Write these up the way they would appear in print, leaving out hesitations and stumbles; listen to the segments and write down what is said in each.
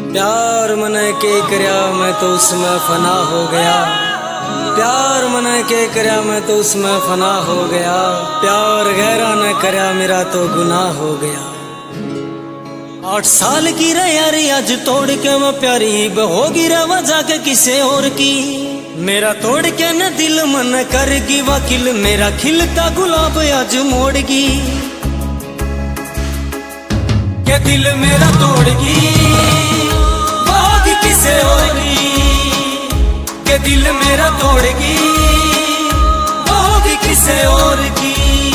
प्यार मने के करया मैं तो उसमें फना हो गया। प्यार मने के करया मैं तो उसमें फना हो गया। प्यार गहरा न करया मेरा तो गुनाह हो गया। 8 साल की रे यारी आज तोड़ के मैं प्यारी होगी रे वजह के किसे और की। मेरा तोड़ के न दिल मन करगी वकील मेरा खिलता गुलाब आज मोड़गी। के दिल मेरा तोड़गी किसे होगी। के दिल मेरा तोड़गी होगी किसे और की।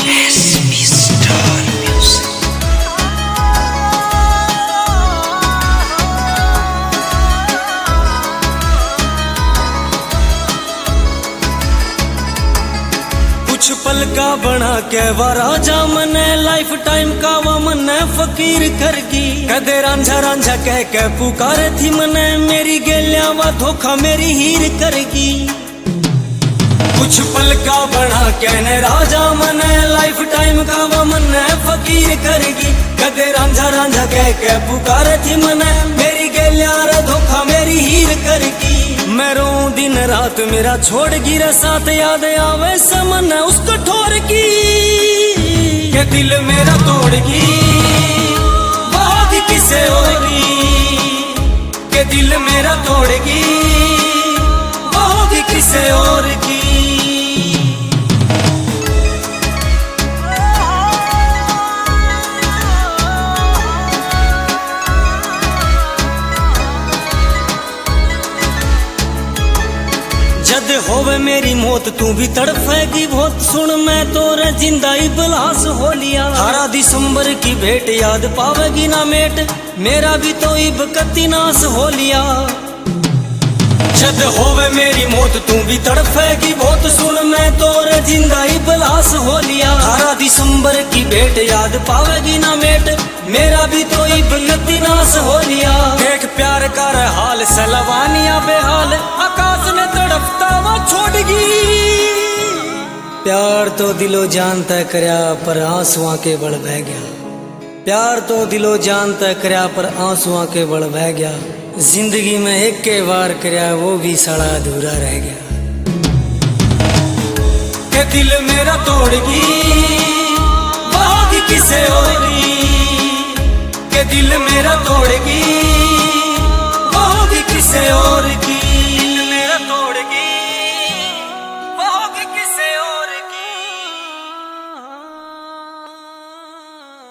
कुछ पल का बना के वा राजा मने लाइफ टाइम का वा मने फकीर करगी। कदे रांझा रांझा कह के पुकारे थी मने मेरी गेलिया वा धोखा मेरी हीर करगी। कुछ पल का बना के ने राजा मने लाइफ टाइम का वा मने फकीर करगी। कदे रांझा रांझा कह के पुकारे थी मने मेरी गेलिया रे धोखा मेरी हीर करगी। मैं रो दिन रात मेरा छोड़ गिरा साथ याद आवे समन उसको ठोर की। के दिल मेरा तोड़गी भाग किसे होगी। के दिल मेरा तोड़गी भाग किसे और की। जद होवे मेरी मौत तू भी तड़फेगी बहुत सुन मैं तोरे जिंदा इबलास हो लिया। 18 दिसंबर की भेंट याद पावेगी ना मेट मेरा भी तो इब कत्ती नास हो लिया। जद होवे मेरी मौत तू भी तड़फेगी बहुत सुन मैं तोरे जिंदा इबलास हो लिया। 18 दिसंबर की भेंट याद पावेगी ना मेट मेरा भी तो इब कत्ती नास हो लिया। देख प्यार का हाल सलवानिया बेहाल आकाश ने तड़पता वो छोड़गी। प्यार तो दिलो जान तय करया पर आंसुआं के बल बह गया। प्यार तो दिलो जान तय करया पर आंसुआं के बल बह गया। जिंदगी में एक के बार करया वो भी साला अधूरा रह गया। के दिल मेरा तोड़गी भाग किसे होगी। के दिल मेरा तोड़गी भाग किसे और की।